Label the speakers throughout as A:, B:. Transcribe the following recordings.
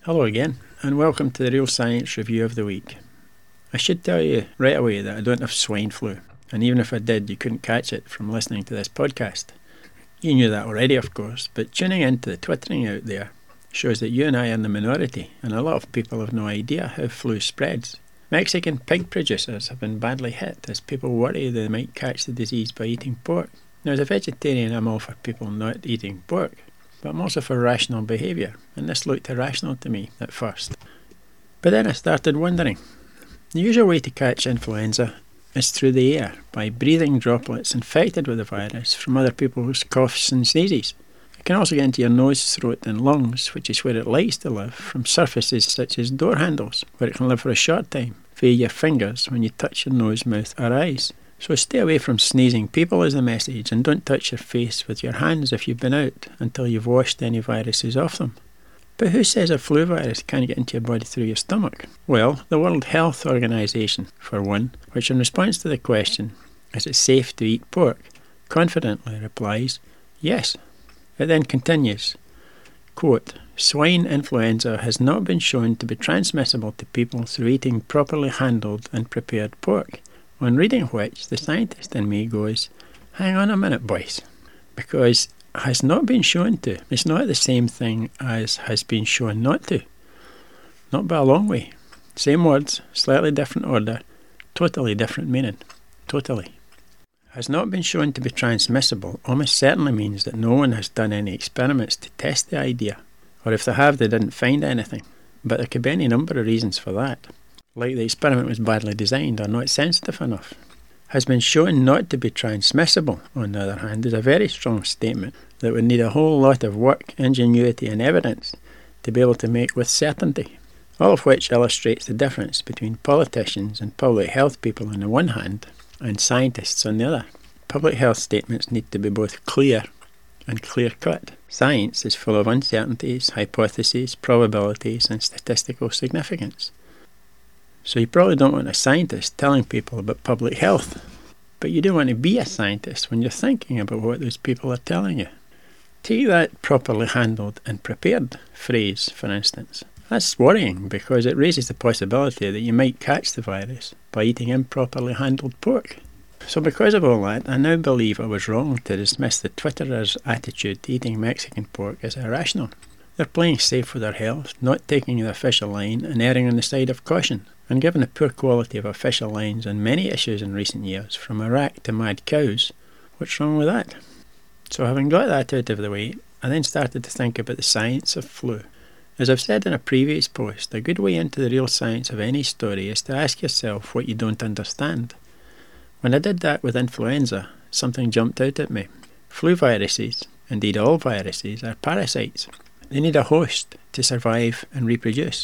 A: Hello again, and welcome to the Real Science Review of the Week. I should tell you right away that I don't have swine flu, and even if I did, you couldn't catch it from listening to this podcast. You knew that already, of course, but tuning into the twittering out there shows that you and I are in the minority, and a lot of people have no idea how flu spreads. Mexican pig producers have been badly hit as people worry they might catch the disease by eating pork. Now, as a vegetarian, I'm all for people not eating pork, but I'm also for rational behaviour, and this looked irrational to me at first. But then I started wondering. The usual way to catch influenza is through the air, by breathing droplets infected with the virus from other people's coughs and sneezes. It can also get into your nose, throat and lungs, which is where it likes to live, from surfaces such as door handles, where it can live for a short time, via your fingers when you touch your nose, mouth or eyes. So stay away from sneezing people is the message, and don't touch your face with your hands if you've been out until you've washed any viruses off them. But who says a flu virus can't get into your body through your stomach? Well, the World Health Organization, for one, which in response to the question, is it safe to eat pork, confidently replies, yes. It then continues, quote, swine influenza has not been shown to be transmissible to people through eating properly handled and prepared pork. On reading which, the scientist in me goes, hang on a minute, boys, because has not been shown to is not the same thing as has been shown not to. Not by a long way. Same words, slightly different order, totally different meaning. Totally. Has not been shown to be transmissible almost certainly means that no one has done any experiments to test the idea, or if they have, they didn't find anything. But there could be any number of reasons for that. Like the experiment was badly designed or not sensitive enough. Has been shown not to be transmissible, on the other hand, is a very strong statement that would need a whole lot of work, ingenuity and evidence to be able to make with certainty. All of which illustrates the difference between politicians and public health people on the one hand and scientists on the other. Public health statements need to be both clear and clear-cut. Science is full of uncertainties, hypotheses, probabilities and statistical significance. So you probably don't want a scientist telling people about public health, but you do want to be a scientist when you're thinking about what those people are telling you. Take that properly handled and prepared phrase, for instance. That's worrying because it raises the possibility that you might catch the virus by eating improperly handled pork. So because of all that, I now believe I was wrong to dismiss the Twitterers' attitude to eating Mexican pork as irrational. They're playing safe with their health, not taking the official line and erring on the side of caution. And given the poor quality of official lines on many issues in recent years, from Iraq to mad cows, what's wrong with that? So having got that out of the way, I then started to think about the science of flu. As I've said in a previous post, a good way into the real science of any story is to ask yourself what you don't understand. When I did that with influenza, something jumped out at me. Flu viruses, indeed all viruses, are parasites. They need a host to survive and reproduce.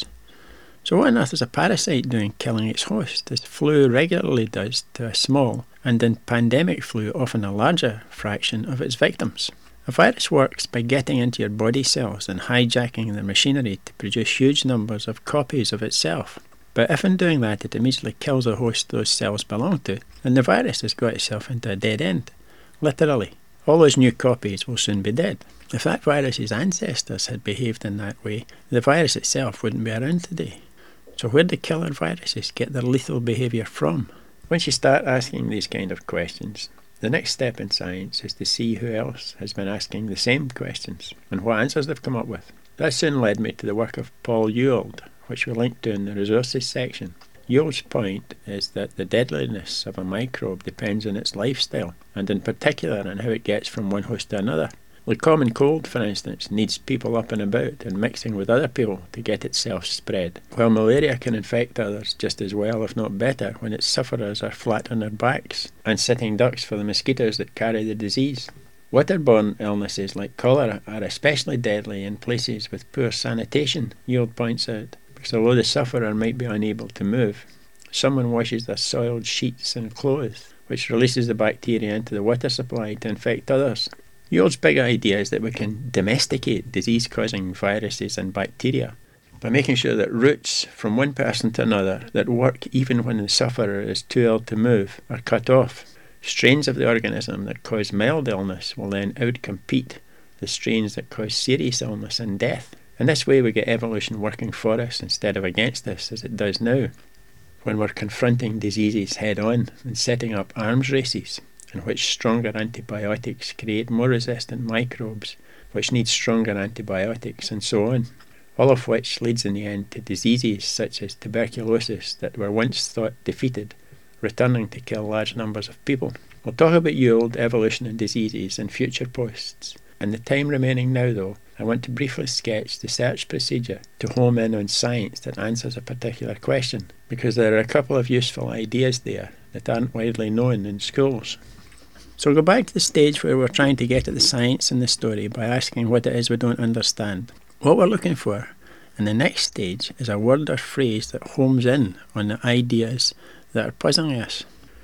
A: So what on earth is a parasite doing killing its host, as flu regularly does to a small, and in pandemic flu often a larger, fraction of its victims? A virus works by getting into your body cells and hijacking their machinery to produce huge numbers of copies of itself. But if in doing that it immediately kills the host those cells belong to, then the virus has got itself into a dead end. Literally. All those new copies will soon be dead. If that virus's ancestors had behaved in that way, the virus itself wouldn't be around today. So where do killer viruses get their lethal behaviour from? Once you start asking these kind of questions, the next step in science is to see who else has been asking the same questions and what answers they've come up with. That soon led me to the work of Paul Ewald, which we linked to in the resources section. Ewald's point is that the deadliness of a microbe depends on its lifestyle, and in particular on how it gets from one host to another. The common cold, for instance, needs people up and about and mixing with other people to get itself spread, while malaria can infect others just as well, if not better, when its sufferers are flat on their backs and sitting ducks for the mosquitoes that carry the disease. Waterborne illnesses like cholera are especially deadly in places with poor sanitation, Ewald points out, because although the sufferer might be unable to move, someone washes their soiled sheets and clothes, which releases the bacteria into the water supply to infect others. Ewald's big idea is that we can domesticate disease-causing viruses and bacteria by making sure that routes from one person to another that work even when the sufferer is too ill to move are cut off. Strains of the organism that cause mild illness will then outcompete the strains that cause serious illness and death. In this way we get evolution working for us instead of against us, as it does now, when we're confronting diseases head on and setting up arms races in which stronger antibiotics create more resistant microbes which need stronger antibiotics, and so on, all of which leads in the end to diseases such as tuberculosis that were once thought defeated, returning to kill large numbers of people. We'll talk about old evolution and diseases in future posts. In the time remaining now, though, I want to briefly sketch the search procedure to home in on science that answers a particular question, because there are a couple of useful ideas there that aren't widely known in schools. So we'll go back to the stage where we're trying to get at the science in the story by asking what it is we don't understand. What we're looking for in the next stage is a word or phrase that homes in on the ideas that are puzzling us.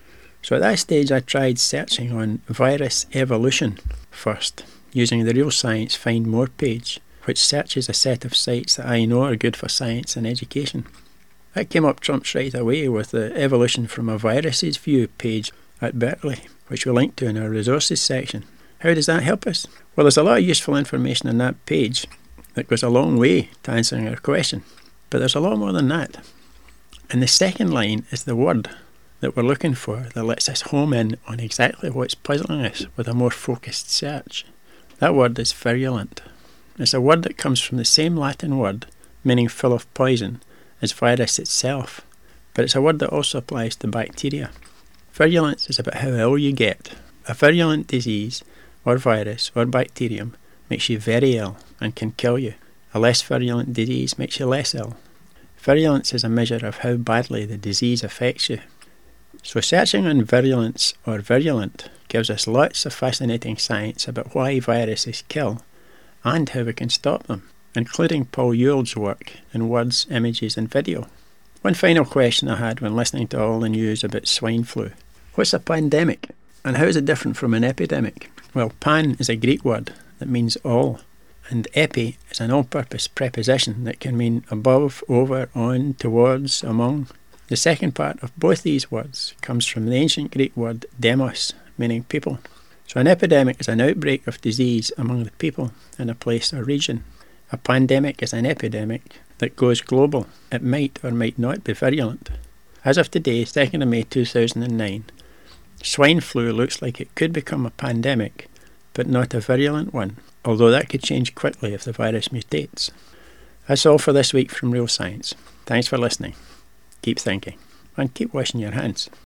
A: So at that stage I tried searching on virus evolution first, using the Real Science Find More page, which searches a set of sites that I know are good for science and education. That came up trumps right away with the Evolution from a Virus's View page at Berkeley, which we'll link to in our resources section. How does that help us? Well, there's a lot of useful information on that page that goes a long way to answering our question, but there's a lot more than that. And the second line is the word that we're looking for that lets us home in on exactly what's puzzling us with a more focused search. That word is virulent. It's a word that comes from the same Latin word, meaning full of poison, as virus itself, but it's a word that also applies to bacteria. Virulence is about how ill you get. A virulent disease, or virus, or bacterium makes you very ill and can kill you. A less virulent disease makes you less ill. Virulence is a measure of how badly the disease affects you. So searching on virulence or virulent gives us lots of fascinating science about why viruses kill and how we can stop them, including Paul Ewald's work in words, images and video. One final question I had when listening to all the news about swine flu. What's a pandemic and how is it different from an epidemic? Well, pan is a Greek word that means all, and epi is an all-purpose preposition that can mean above, over, on, towards, among. The second part of both these words comes from the ancient Greek word demos, meaning people. So an epidemic is an outbreak of disease among the people in a place or region. A pandemic is an epidemic that goes global. It might or might not be virulent. As of today, 2nd of May 2009, swine flu looks like it could become a pandemic, but not a virulent one, although that could change quickly if the virus mutates. That's all for this week from Real Science. Thanks for listening. Keep thinking, and keep washing your hands.